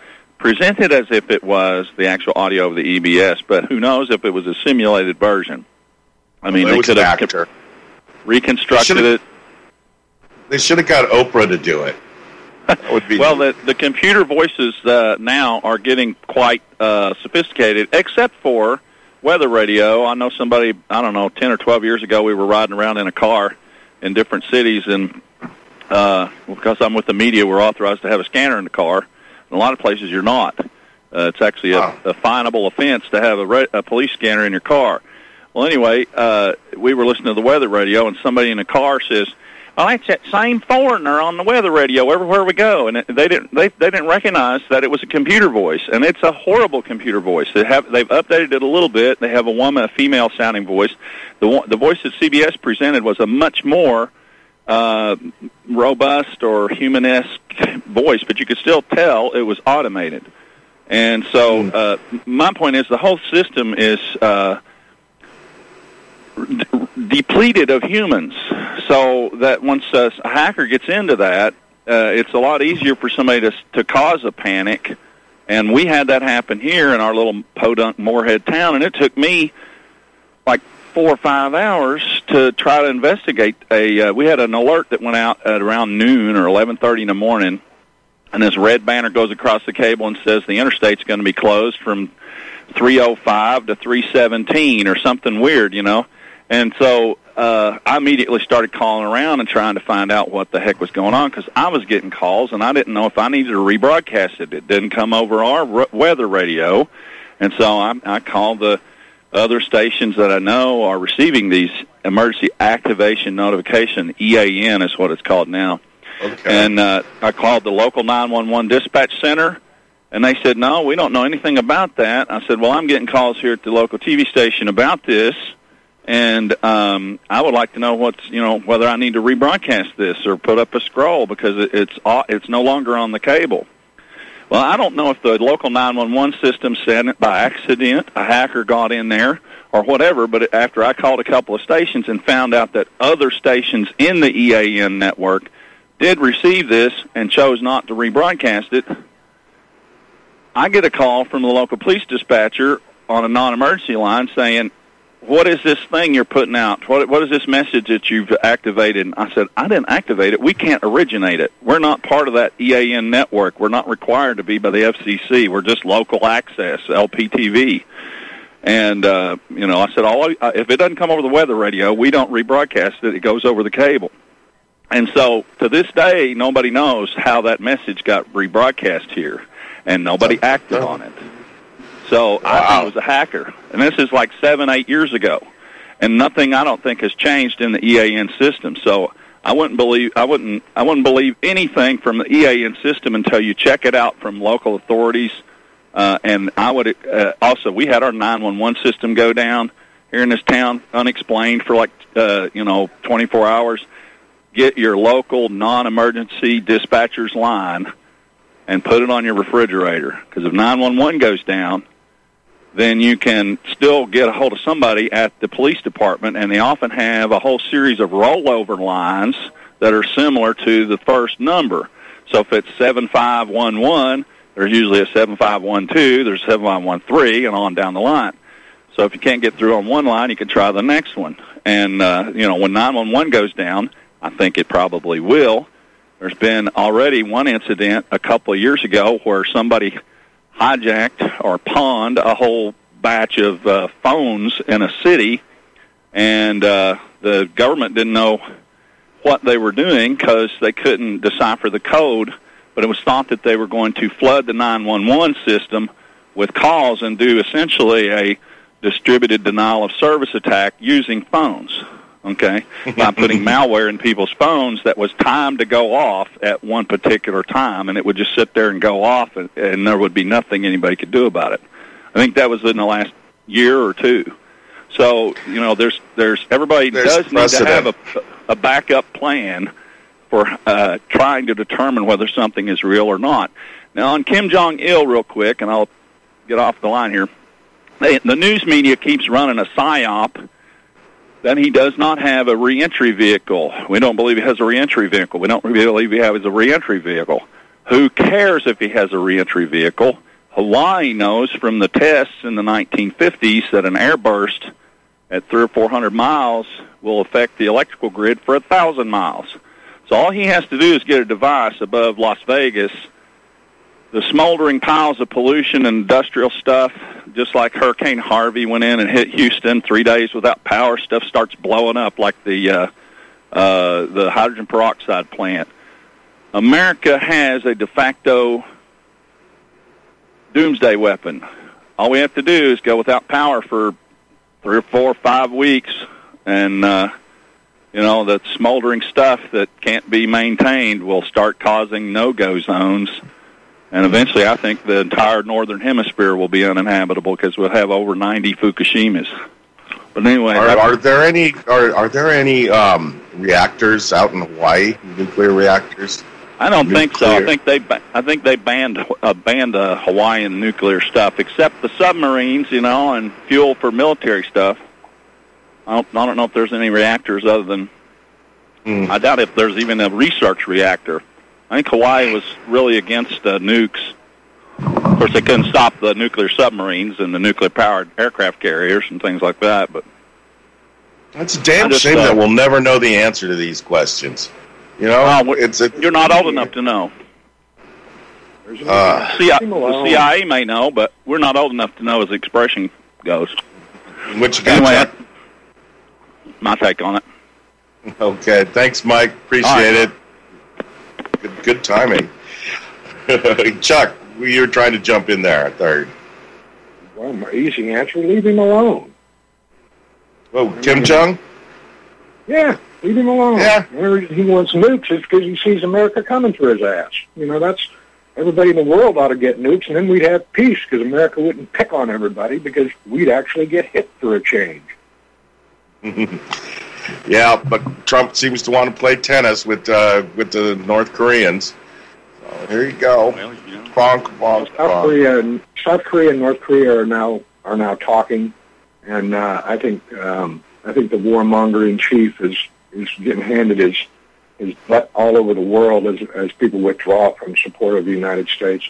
presented as if it was the actual audio of the EBS, but who knows if it was a simulated version. I mean, they could have reconstructed it. They should have got Oprah to do it. That would be well, the computer voices now are getting quite sophisticated, except for weather radio. I know somebody, 10 or 12 years ago, we were riding around in a car in different cities, and because I'm with the media, we're authorized to have a scanner in the car. In a lot of places, you're not. It's actually a finable offense to have a police scanner in your car. Well, anyway, we were listening to the weather radio, and somebody in the car says, "Oh, that's that same foreigner on the weather radio everywhere we go." And they didn't recognize that it was a computer voice, and it's a horrible computer voice. They've updated it a little bit. They have a female sounding voice. The voice that CBS presented was a much more robust or human-esque voice, but you could still tell it was automated. And so my point is the whole system is depleted of humans, so that once a hacker gets into that, it's a lot easier for somebody to cause a panic. And we had that happen here in our little podunk Moorhead town, and it took me like 4 or 5 hours to try to investigate we had an alert that went out at around noon or 11:30 in the morning, and this red banner goes across the cable and says the interstate's going to be closed from 3:05 to 3:17 or something weird, And so I immediately started calling around and trying to find out what the heck was going on, because I was getting calls, and I didn't know if I needed to rebroadcast it. It didn't come over our weather radio, and so I called the other stations that I know are receiving these emergency activation notification. EAN is what it's called now. Okay. And I called the local 911 dispatch center, and they said, "No, we don't know anything about that." I said, "Well, I'm getting calls here at the local TV station about this, and I would like to know whether I need to rebroadcast this or put up a scroll, because it's no longer on the cable." Well, I don't know if the local 911 system sent it by accident, a hacker got in there, or whatever, but after I called a couple of stations and found out that other stations in the EAN network did receive this and chose not to rebroadcast it, I get a call from the local police dispatcher on a non-emergency line saying, "What is this thing you're putting out? What is this message that you've activated?" And I said, "I didn't activate it. We can't originate it. We're not part of that EAN network. We're not required to be by the FCC. We're just local access, LPTV." And, I said, if it doesn't come over the weather radio, we don't rebroadcast it. It goes over the cable. And so to this day, nobody knows how that message got rebroadcast here, and nobody acted on it. So I think it was a hacker, and this is like 7-8 years ago, and nothing I don't think has changed in the EAN system. So I wouldn't believe anything from the EAN system until you check it out from local authorities. And I would also, we had our 911 system go down here in this town unexplained for 24 hours. Get your local non-emergency dispatcher's line and put it on your refrigerator, because if 911 goes down, then you can still get a hold of somebody at the police department, and they often have a whole series of rollover lines that are similar to the first number. So if it's 7511, there's usually a 7512, there's a 7513, and on down the line. So if you can't get through on one line, you can try the next one. And, when 911 goes down, I think it probably will. There's been already one incident a couple of years ago where somebody hijacked or pawned a whole batch of phones in a city, and the government didn't know what they were doing because they couldn't decipher the code, but it was thought that they were going to flood the 911 system with calls and do essentially a distributed denial of service attack using phones, okay, by putting malware in people's phones that was timed to go off at one particular time, and it would just sit there and go off, and there would be nothing anybody could do about it. I think that was in the last year or two. So, there's everybody does need to have a backup plan for trying to determine whether something is real or not. Now, on Kim Jong-il, real quick, and I'll get off the line here, the news media keeps running a psyop that he does not have a reentry vehicle. We don't believe he has a reentry vehicle. We don't believe he has a reentry vehicle. Who cares if he has a reentry vehicle? Hawaii knows from the tests in the 1950s that an airburst at 300 or 400 miles will affect the electrical grid for 1,000 miles. So all he has to do is get a device above Las Vegas. The smoldering piles of pollution and industrial stuff, just like Hurricane Harvey went in and hit Houston, 3 days without power, stuff starts blowing up like the hydrogen peroxide plant. America has a de facto doomsday weapon. All we have to do is go without power for 3 or 4 or 5 weeks, and the smoldering stuff that can't be maintained will start causing no-go zones. And eventually, I think the entire northern hemisphere will be uninhabitable because we'll have over 90 Fukushimas. But anyway, are there any reactors out in Hawaii? Nuclear reactors? I don't think so. I think they banned the Hawaiian nuclear stuff, except the submarines, and fuel for military stuff. I don't know if there's any reactors other than. I doubt if there's even a research reactor. I think Hawaii was really against nukes. Of course, they couldn't stop the nuclear submarines and the nuclear-powered aircraft carriers and things like that. But that's a damn shame that we'll never know the answer to these questions. You're not old enough to know. The CIA may know, but we're not old enough to know, as the expression goes. Anyway, my take on it. Okay, thanks, Mike. Appreciate it. Good timing. Chuck, you're trying to jump in there at third. Well, my easy answer, leave him alone. Oh, Kim Jong? Yeah, leave him alone. Yeah. He wants nukes, it's because he sees America coming for his ass. That's everybody in the world ought to get nukes, and then we'd have peace because America wouldn't pick on everybody because we'd actually get hit for a change. Yeah, but Trump seems to want to play tennis with the North Koreans. So here you go. Well, South Korea and North Korea are now talking, and I think the warmongering chief is getting handed his butt all over the world as people withdraw from support of the United States.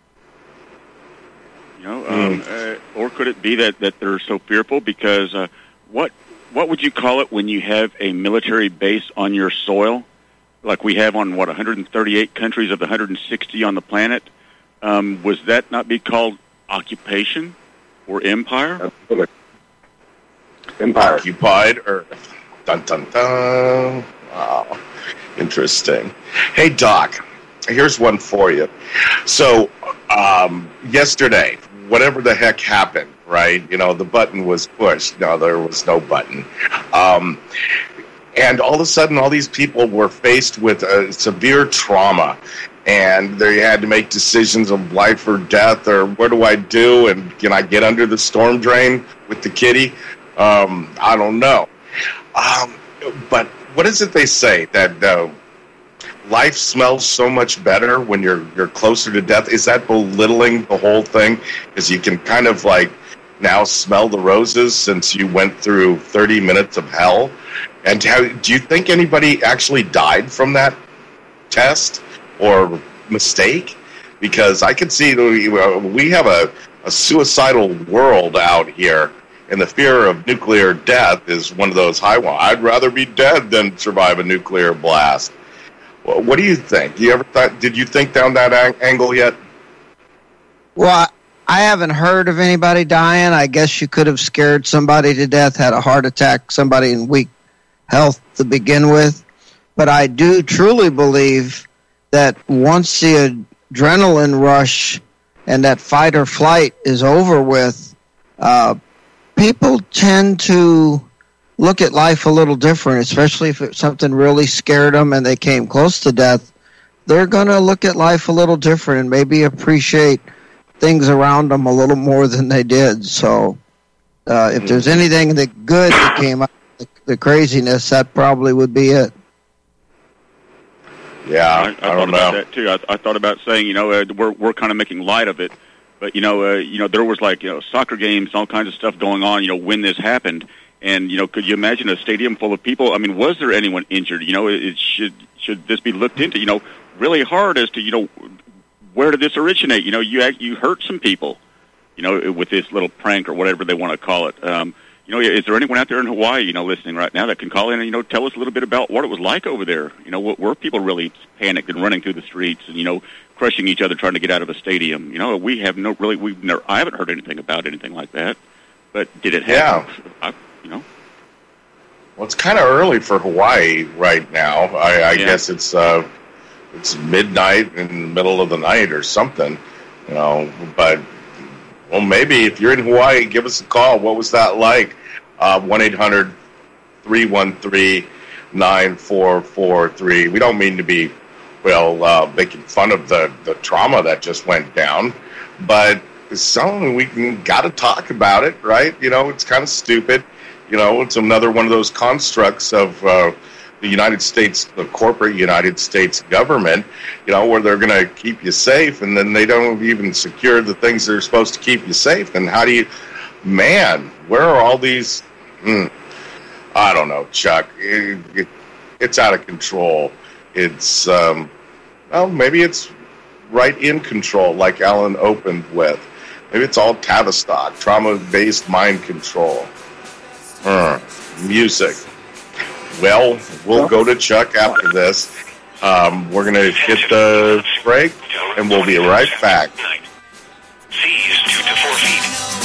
Or could it be that they're so fearful because what would you call it when you have a military base on your soil, like we have on 138 countries of the 160 on the planet? Was that not be called occupation or empire? Absolutely. Empire. Occupied Earth. Dun dun dun. Wow, interesting. Hey Doc, here's one for you. So yesterday, whatever the heck happened, right? The button was pushed. No, there was no button. And all of a sudden, all these people were faced with a severe trauma, and they had to make decisions of life or death, or what do I do, and can I get under the storm drain with the kitty? I don't know. But what is it they say, that life smells so much better when you're closer to death? Is that belittling the whole thing? Because you can kind of now smell the roses since you went through 30 minutes of hell. And do you think anybody actually died from that test or mistake? Because I can see we have a suicidal world out here, and the fear of nuclear death is one of those high ones. I'd rather be dead than survive a nuclear blast. Well, what do you think? Did you think down that angle yet? Well, I haven't heard of anybody dying. I guess you could have scared somebody to death, had a heart attack, somebody in weak health to begin with. But I do truly believe that once the adrenaline rush and that fight or flight is over with, people tend to look at life a little different, especially if something really scared them and they came close to death. They're going to look at life a little different and maybe appreciate things around them a little more than they did. So if there's anything that good that came out of the craziness, that probably would be it. Yeah, I thought about that too. I thought about saying, we're kind of making light of it, but there was soccer games, and all kinds of stuff going on, when this happened, and could you imagine a stadium full of people? I mean, was there anyone injured? Should this be looked into? Really hard as to where did this originate? You know, you hurt some people, you know, with this little prank or whatever they want to call it. You know, is there anyone out there in Hawaii, you know, listening right now that can call in and, you know, tell us a little bit about what it was like over there? You know, were people really panicked and running through the streets and, you know, crushing each other trying to get out of a stadium? You know, I haven't heard anything about anything like that. But did it happen? Yeah. You know? Well, it's kind of early for Hawaii right now. I guess it's midnight in the middle of the night or something, you know, but... Well, maybe if you're in Hawaii, give us a call. What was that like? 1-800-313-9443. We don't mean to be, making fun of the trauma that just went down, but it's something we got to talk about it, right? You know, it's kind of stupid. You know, it's another one of those constructs of the United States, the corporate United States government, you know, where they're going to keep you safe, and then they don't even secure the things that are supposed to keep you safe. And how do you, where are all these, I don't know, Chuck. It's out of control. It's, maybe it's right in control, like Alan opened with. Maybe it's all Tavistock, trauma-based mind control. Music. Well, we'll go to Chuck after this. We're going to hit the break, and we'll be right back. Seas 2 to 4 feet.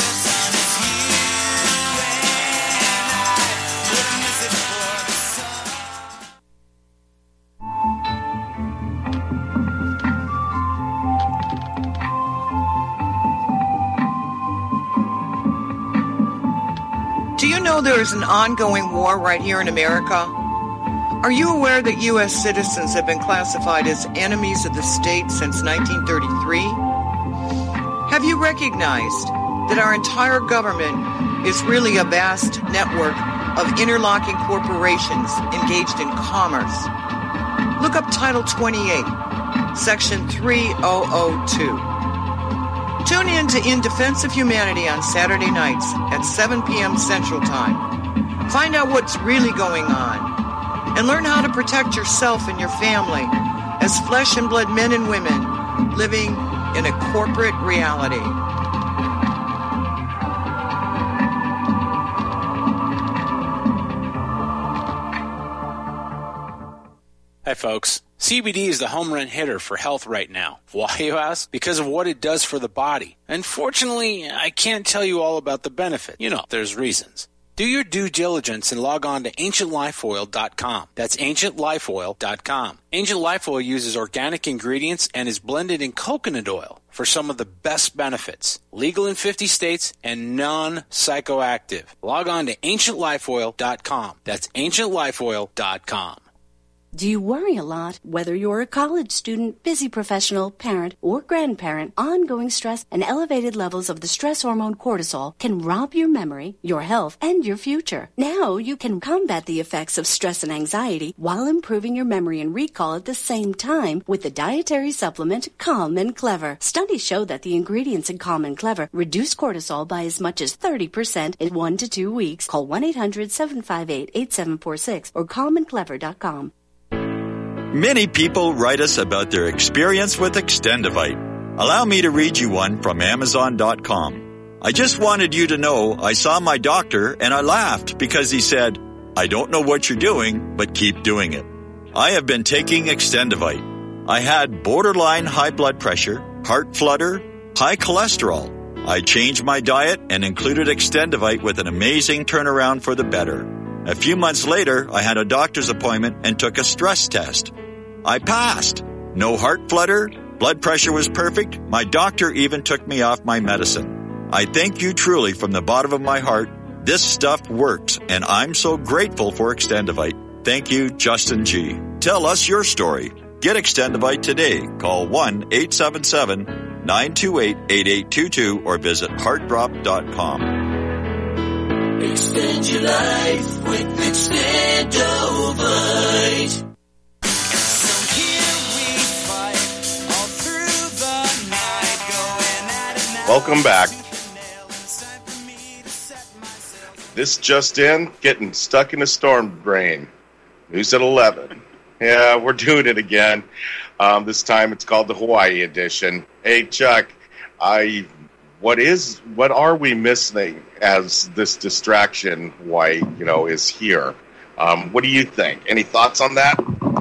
Do you know there is an ongoing war right here in America? Are you aware that U.S. citizens have been classified as enemies of the state since 1933? Have you recognized that our entire government is really a vast network of interlocking corporations engaged in commerce? Look up Title 28, Section 3002. Tune in to In Defense of Humanity on Saturday nights at 7 p.m. Central Time. Find out what's really going on and learn how to protect yourself and your family as flesh and blood men and women living in a corporate reality. Hi, folks. CBD is the home run hitter for health right now. Why, you ask? Because of what it does for the body. Unfortunately, I can't tell you all about the benefit. You know, there's reasons. Do your due diligence and log on to AncientLifeOil.com. That's AncientLifeOil.com. Ancient Life Oil uses organic ingredients and is blended in coconut oil for some of the best benefits. Legal in 50 states and non-psychoactive. Log on to AncientLifeOil.com. That's AncientLifeOil.com. Do you worry a lot? Whether you're a college student, busy professional, parent, or grandparent, ongoing stress and elevated levels of the stress hormone cortisol can rob your memory, your health, and your future. Now you can combat the effects of stress and anxiety while improving your memory and recall at the same time with the dietary supplement Calm and Clever. Studies show that the ingredients in Calm and Clever reduce cortisol by as much as 30% in 1 to 2 weeks. Call 1-800-758-8746 or calmandclever.com. Many people write us about their experience with Extendivite. Allow me to read you one from Amazon.com. I just wanted you to know I saw my doctor and I laughed because he said, "I don't know what you're doing, but keep doing it." I have been taking Extendivite. I had borderline high blood pressure, heart flutter, high cholesterol. I changed my diet and included Extendivite with an amazing turnaround for the better. A few months later, I had a doctor's appointment and took a stress test. I passed. No heart flutter. Blood pressure was perfect. My doctor even took me off my medicine. I thank you truly from the bottom of my heart. This stuff works, and I'm so grateful for Extendivite. Thank you, Justin G. Tell us your story. Get Extendivite today. Call 1-877-928-8822 or visit heartdrop.com. Extend your life with Extendivite. Welcome back. This just in, getting stuck in a storm drain. News at 11. Yeah, we're doing it again. This time it's called the Hawaii edition. Hey, Chuck, what are we missing as this distraction? Why, is here? What do you think? Any thoughts on that?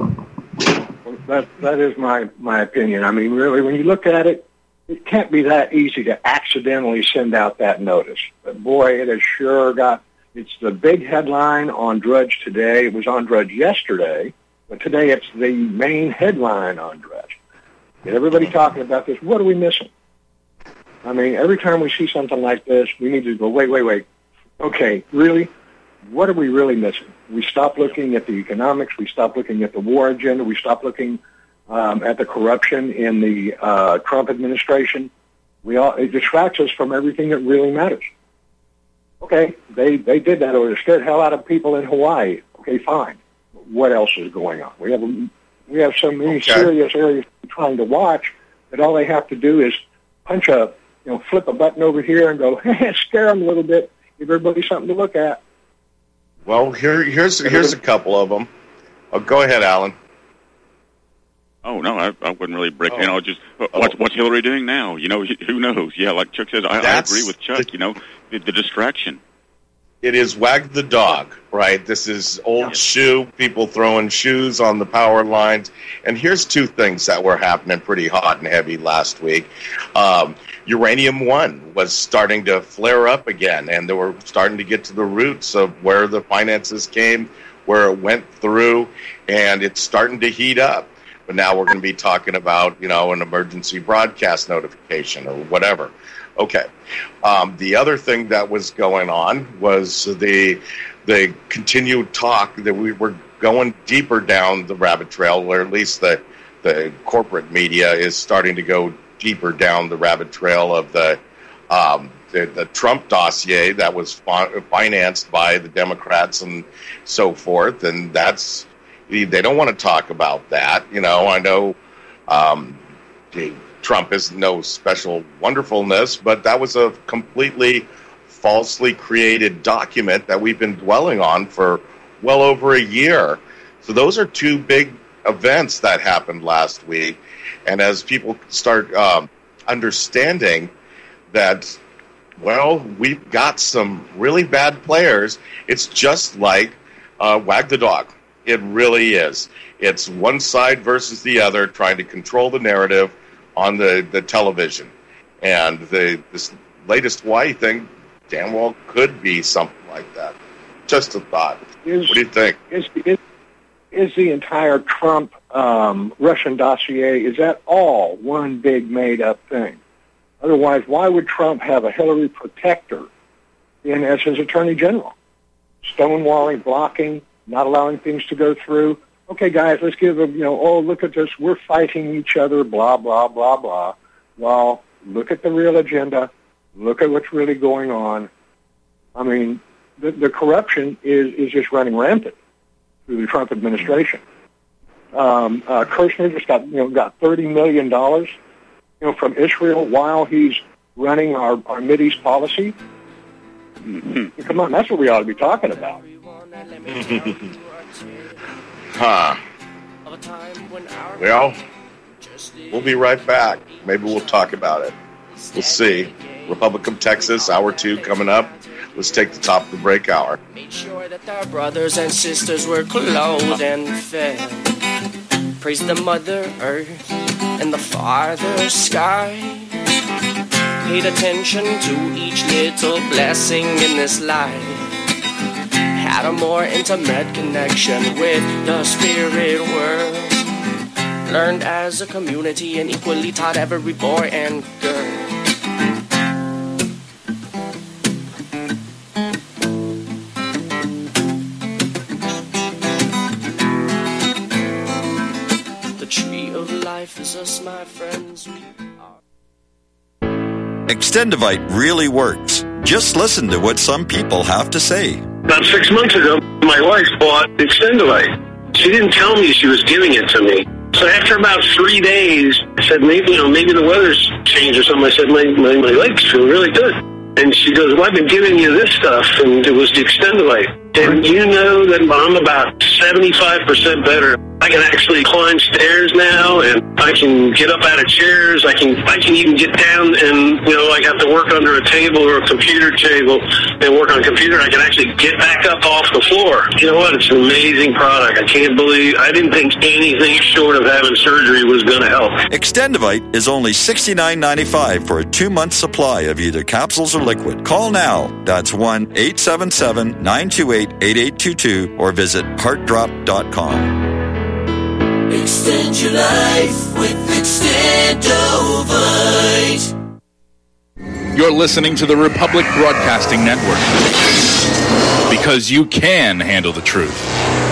Well, that is my opinion. I mean, really, when you look at it, it can't be that easy to accidentally send out that notice. But boy, it has sure it's the big headline on Drudge today. It was on Drudge yesterday, but today it's the main headline on Drudge. Get everybody talking about this. What are we missing? I mean, every time we see something like this, we need to go, wait. Okay, really? What are we really missing? We stop looking at the economics. We stop looking at the war agenda. We stop looking at the corruption in the Trump administration. It distracts us from everything that really matters. Okay, they did that, or it scared the hell out of people in Hawaii. Okay, fine. What else is going on? We have so many serious areas we're trying to watch that all they have to do is flip a button over here and go, scare them a little bit, give everybody something to look at. Well, here's a couple of them. Oh, go ahead, Alan. Oh, no, I wouldn't really break in. Just what's Hillary doing now? Who knows? Yeah, like Chuck says, I agree with Chuck. The distraction. It is wag the dog, right? This is old shoe, people throwing shoes on the power lines. And here's two things that were happening pretty hot and heavy last week. Uranium One was starting to flare up again, and they were starting to get to the roots of where the finances came, where it went through, and it's starting to heat up. But now we're going to be talking about, an emergency broadcast notification or whatever. Okay. The other thing that was going on was the continued talk that we were going deeper down the rabbit trail, or at least the corporate media is starting to go deeper down the rabbit trail of the Trump dossier that was financed by the Democrats and so forth, and they don't want to talk about that. I know Trump is no special wonderfulness, but that was a completely falsely created document that we've been dwelling on for well over a year. So those are two big events that happened last week. And as people start understanding that, we've got some really bad players, it's just like wag the dog. It really is. It's one side versus the other trying to control the narrative on the television. And this latest Hawaii thing damn well could be something like that. Just a thought. What do you think? Is the entire Trump Russian dossier, is that all one big made-up thing? Otherwise, why would Trump have a Hillary protector as his attorney general? Stonewalling, blocking, not allowing things to go through. Okay, guys, let's give them, look at this. We're fighting each other, blah, blah, blah, blah. Well, look at the real agenda. Look at what's really going on. I mean, the corruption is just running rampant through the Trump administration. Kirshner just got $30 million, from Israel while he's running our Mideast policy. Mm-hmm. Come on, that's what we ought to be talking about. Well, we'll be right back. Maybe we'll talk about it. We'll see. Republic of Texas, Hour 2 coming up. Let's take the top of the break hour. Made sure that our brothers and sisters were clothed and fed. Praise the Mother Earth and the Father Sky. Paid attention to each little blessing in this life. Had a more intimate connection with the spirit world. Learned as a community and equally taught every boy and girl. The tree of life is us, my friends. Extendivite really works. Just listen to what some people have to say. About 6 months ago, my wife bought Extendivite. She didn't tell me she was giving it to me. So after about 3 days, I said, maybe the weather's changed or something. I said, my legs feel really good. And she goes, well, I've been giving you this stuff, and it was the Extendivite. And you know that I'm about 75% better. I can actually climb stairs now, and I can get up out of chairs. I can even get down and, I have to work under a table or a computer table and work on a computer. I can actually get back up off the floor. You know what? It's an amazing product. I can't believe, I didn't think anything short of having surgery was going to help. Extendivite is only $69.95 for a 2-month supply of either capsules or liquid. Call now. That's 1-877-928-8822 or visit heartdrop.com. Extend your life with Extendovite. You're listening to the Republic Broadcasting Network, because you can handle the truth.